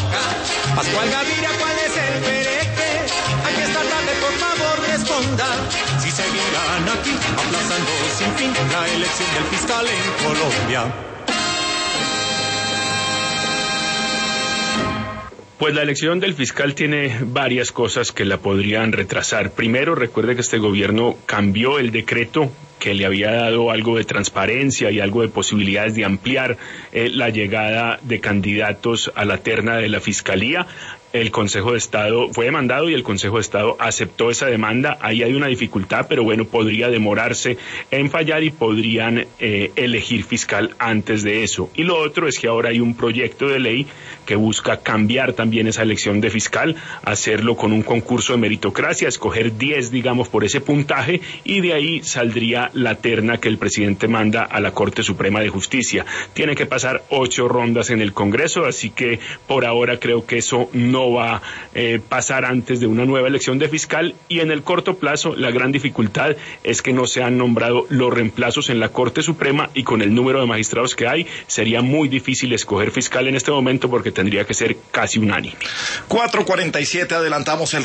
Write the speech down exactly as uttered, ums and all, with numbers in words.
boca. Pascual Gaviria, ¿cuál es el pereque? Aquí esta tarde, por favor, responda. Si seguirán aquí aplazando sin fin la elección del fiscal en Colombia. Pues la elección del fiscal tiene varias cosas que la podrían retrasar. Primero, recuerde que este gobierno cambió el decreto que le había dado algo de transparencia y algo de posibilidades de ampliar eh, la llegada de candidatos a la terna de la Fiscalía. El Consejo de Estado fue demandado y el Consejo de Estado aceptó esa demanda. Ahí hay una dificultad, pero bueno, podría demorarse en fallar y podrían eh, elegir fiscal antes de eso. Y lo otro es que ahora hay un proyecto de ley que busca cambiar también esa elección de fiscal, hacerlo con un concurso de meritocracia, escoger diez, digamos, por ese puntaje, y de ahí saldría la terna que el presidente manda a la Corte Suprema de Justicia. Tiene que pasar ocho rondas en el Congreso, así que por ahora creo que eso no no va a eh, pasar antes de una nueva elección de fiscal, y en el corto plazo la gran dificultad es que no se han nombrado los reemplazos en la Corte Suprema, y con el número de magistrados que hay sería muy difícil escoger fiscal en este momento porque tendría que ser casi unánime. cuatro cuarenta y siete, adelantamos el